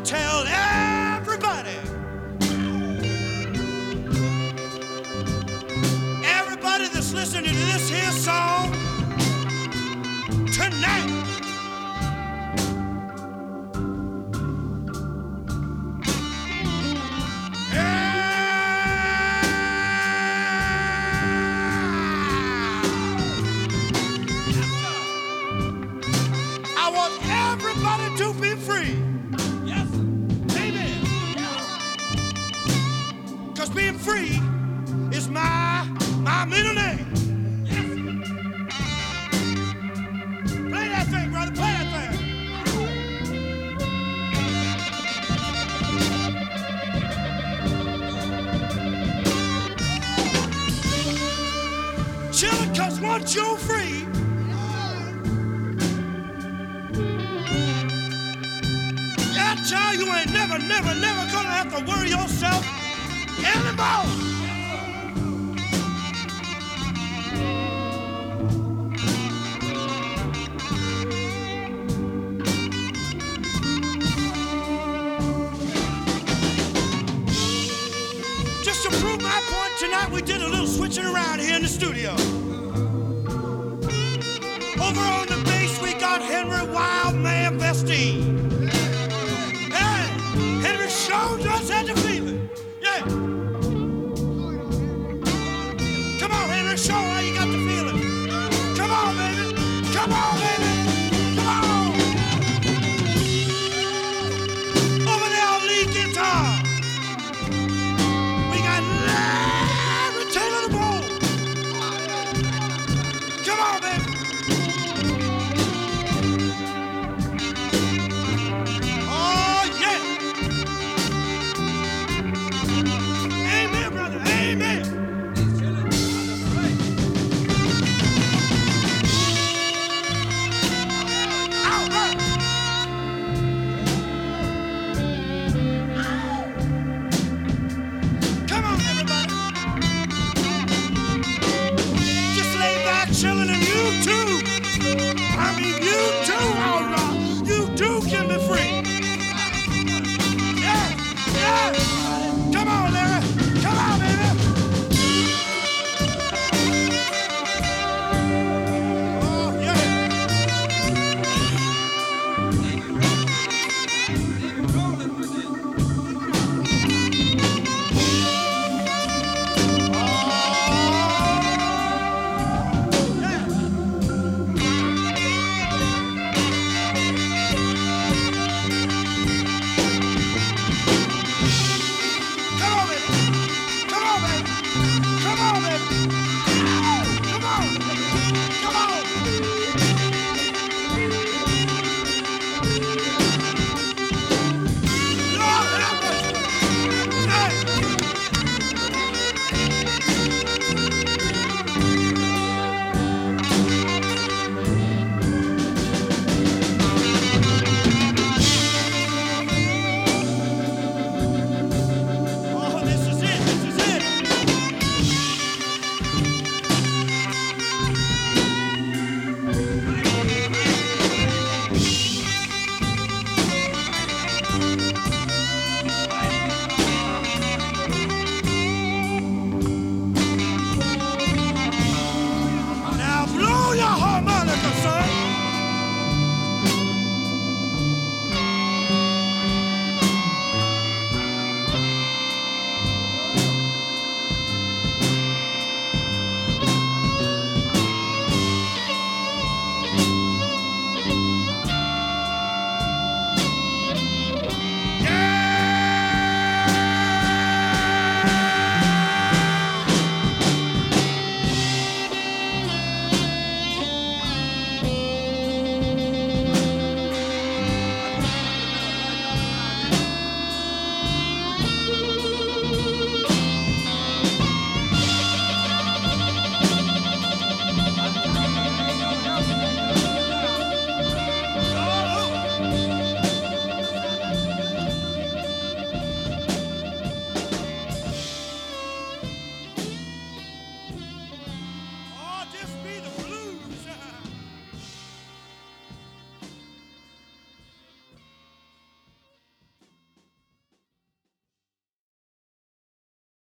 tell everybody, everybody that's listening to this here song tonight, I want everybody to be free. Yes. Amen. Because being free is my middle name. Yes. Play that thing, brother. Play that thing. Chillin', because once you're free, child, you ain't never gonna have to worry yourself anymore. Just to prove my point tonight, we did a little switching around here in the studio. Over on the bass, we got Henry Wildman Vestine. Show just had the feeling. Yeah. Come on, Henry, show how you got the feeling. Come on, baby. Come on, baby. Come on. Over there on lead guitar, we got Larry Taylor the Bull. Come on, baby. Chillin' and you too. I mean, you too, all right. You too can be free.